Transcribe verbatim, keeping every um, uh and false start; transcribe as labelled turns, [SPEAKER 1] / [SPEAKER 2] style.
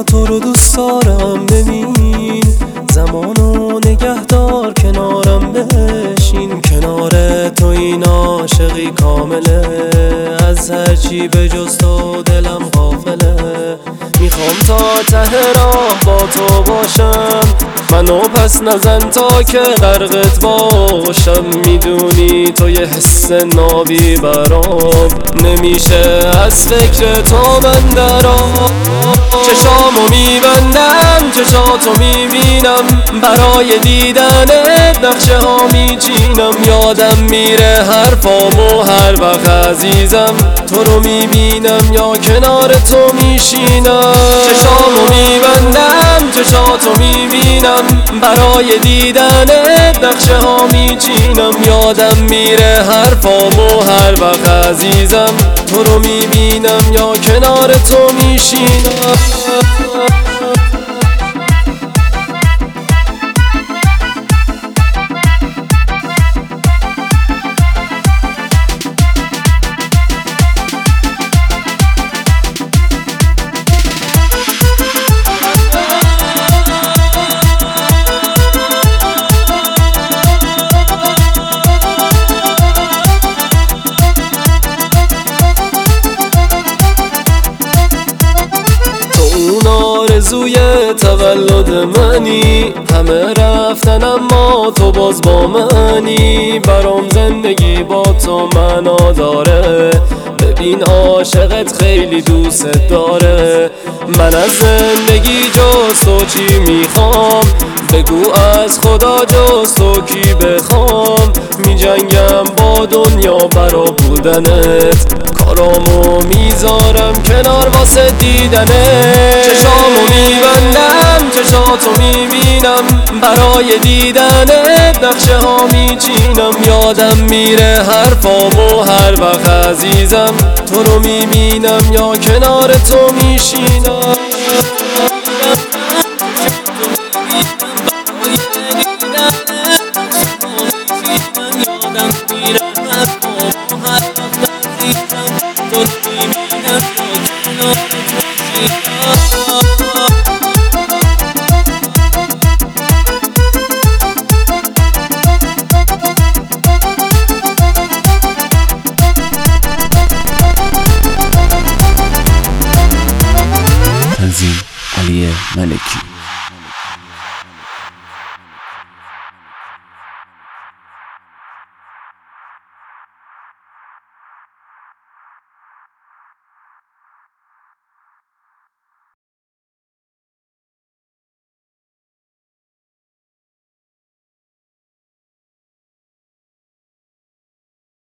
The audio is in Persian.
[SPEAKER 1] تو رو دوست دارم ببین، زمانو نگهدار کنارم بشین. کنار تو این عاشقی کامله، از هرچی به جز تو دلم غافله. میخوام تا ته راه با تو باشم، منو پس نزن تا که غرقت باشم. میدونی تو یه حس نابی برام، نمیشه از فکر تو من درام. چشامو میبندم چشاتو میبینم، برای دیدنت نقشه ها میچینم. یادم میره حرفامو هر وقت عزیزم، تو رو میبینم یا کنار تو میشینم. چشامو میبندم چشاتو میبینم، برای دیدنت نقشه ها میچینم. یادم میره حرفامو هر وقت عزیزم، تو رو میبینم یا کنار تو میشینم. آرزوی تولد منی، همه رفتن اما تو باز با منی. برام زندگی با تو معنا داره، ببین عاشقت خیلی دوست داره. من از زندگی جز تو چی میخوام، بگو از خدا جز تو کی بخوام. میجنگم با دنیا برا بودنت، کارامو میذارم کنار واسه دیدنت. چشامو میبندم چشاتو میبینم، برای دیدنت نقشه ها میچینم. یادم میره حرفامو هر وقت عزیزم، تو رو میبینم یا کنار تو میشینم. Oh